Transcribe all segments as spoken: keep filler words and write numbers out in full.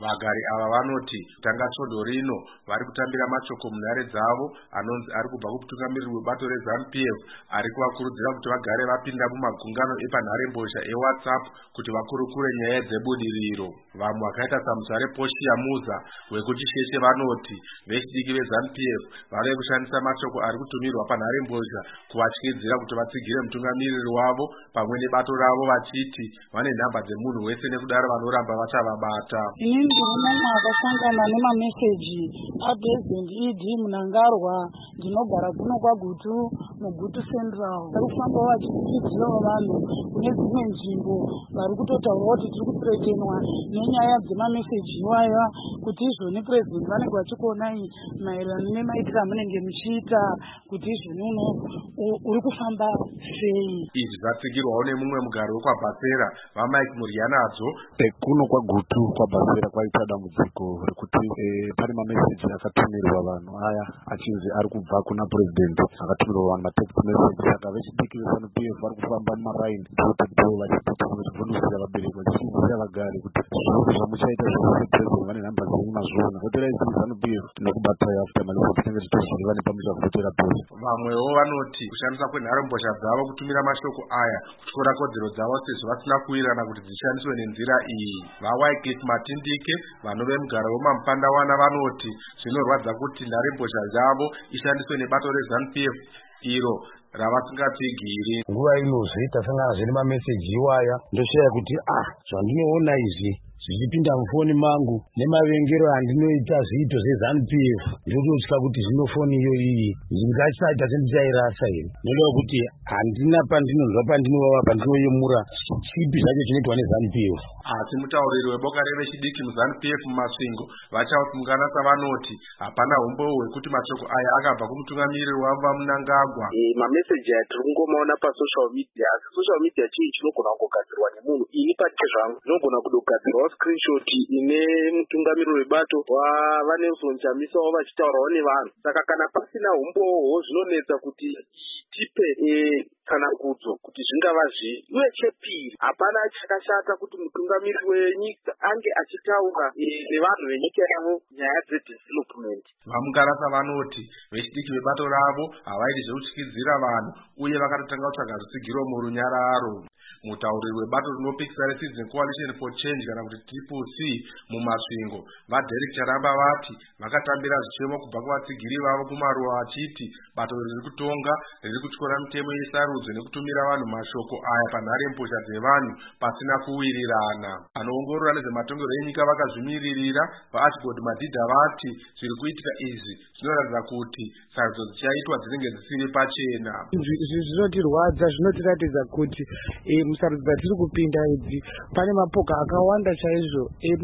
Vagari ava vanoti tanga svondo rino vari kutambira mashoko munhare dzavo anonzi ari kubva kumutungamiriri webato reZANU P F ari kuvakurudzira kuti vagare vapinda mumagungano epanhare mbozha eWhatsApp kuti vakurukure nyaya dzebudiriro. Vamwe vakaita saMuzare Portia Muza wekuti Sheshe vanoti vechidiki veZANU P F vave kushandisa mashoko ari kutumirwa panhare mbozha kuvatyidzira kuti vatsigire mutungamiriri wavo pamwe nebato ravo vachiti vane nhamba dzemunhu wese nekudaro vanoramba vachavabata. Ini ndinoona akasangana nemameseji aPresident E D Munangarwa ndinogara kuno kwaGutu muGutu Central varikufamba vachikurudzirawo vanhu kune dzimwe nzvimbo vari kutotaura kuti tiri kuthreatenwa nenyaya dzemameseji iwaya kuti izvoni President vanenge vachikuonai maererano nemaitiro amunenge muchiita kuti izvoni uno uri kufamba sei. Izvi zvatsigirwawo nemumwe mugari wekwaBasera vaMike Murianadzo. Kuno kwaGutu kwaBasera kwaita dambudziko rekuti pane mameseji akatumirwa vanhu aya achinzi ari kubva kuna President akatumirwa vanhu matext message. Saka vechidiki veZANU P F vari kufamba mumaraini dhoto vachipita vachivhundudzira vabereki vachidzidzira vagari kuti zvose zvamuchaita zvose President vane nhamba dzenyu mazvona. Votera isi ZANU P F tinokubatai after malisa tinenge titozviziva nepamuchavhotera pose. Vamwewo vanoti kushandisa kwenharembozha dzavo kutumira mashoko aya kutyora kodzero dzavo sezvo vasina kuwirirana kuti dzishandiswe nenzira iyi. VaWycliffe Matindike vanove mugara weMamupandawana vanoti zvinorwadza kuti nharembozha yavo ishandiswe nebato reZANU P F iro ravasingapfigiri. Nguva inozvi tasangana zviri mameseji iwaya ndoshaya kuti ah zvandinoona izvi zvichipinda mufoni mangu nemavengero andinoita zviito zveZANU P F ndototya kuti zvino foni iyo iyi ndingasaita sendichairasa iri ndoda kuti handina pandinonzwa pandinovava pandinoyemura chipi zvacho chinoitwa neZANU P F. Asi mutauriri weboka revechidiki muZANU P F mumasvingo vachausungana savanoti hapana umbo hwekuti mashoko aya akabva kumutungamiriri wavo Munangagwa. Mameseji aya tiri kungomaona pasocial media asi social media chii chinogona kungogadzirwa nemunhu. Ini pachike zvangu ndinogona kudogadzirwa screenshot ine mutungamiriri webato waVanelson Chamisa vachitaurawo nevanhu. Saka kana pasina umbohwo zvinonetsa kuti tipe kana kudzo kuti zvingava zvii. Uye chepiri hapana chakashata kuti mutungamiriri wenyika ange achitaura nevanhu venyika yavo nyaya dzedevelopment. Vamungarasa vanoti vechidiki vebato ravo havaiti zvekutyidzira vanhu uye vakatotanga kutsvaga rutsigiro murunyararo. Mutauriri webato rinopikisa reCitizen Coalition for Change kana kuti Triple C mumasvingo vaDerek Charamba vati vakatambira zvichemo kubva kuvatsigiri vavo kumaruwa vachiti bato riri kutonga riri kutyora mitemo yesarudzo nekutumira vanhu mashoko aya panhare mbozha dzevanhu pasina kuwirirana. Anoongorora nezvematongerwo enyika vakazvimiririra vaAshgod Madhidha vati zviri kuitika izvi zvinoratidza kuti sarudzo dzichaitwa dzinenge dzisiri pachena. Zvinotirwadza zvinotiratidza kuti musarudzo dzatiri kupinda idzi pane mapoka akawanda chaizvo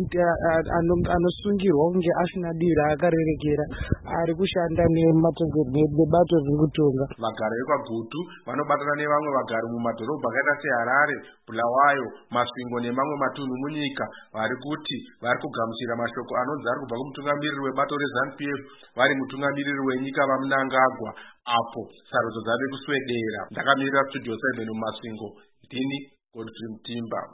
anosungirwa kunge asina dira akarerekera ari kushanda nebato riri kutonga. Vagari vekwaGutu vanobatana nevamwe vagari mumadhorobha akaita seHarare, Bulawayo, Masvingo nemamwe matunhu munyika vari kuti vari kugamuchira mashoko anonzi ari kubva kumutungamiriri webato reZANU P F vari mutungamiriri wenyika vaMunangagwa apo sarudzo dzave kuswedera. Ndakamirira studio seven mumasvingo ndini Godfrey Mutimba.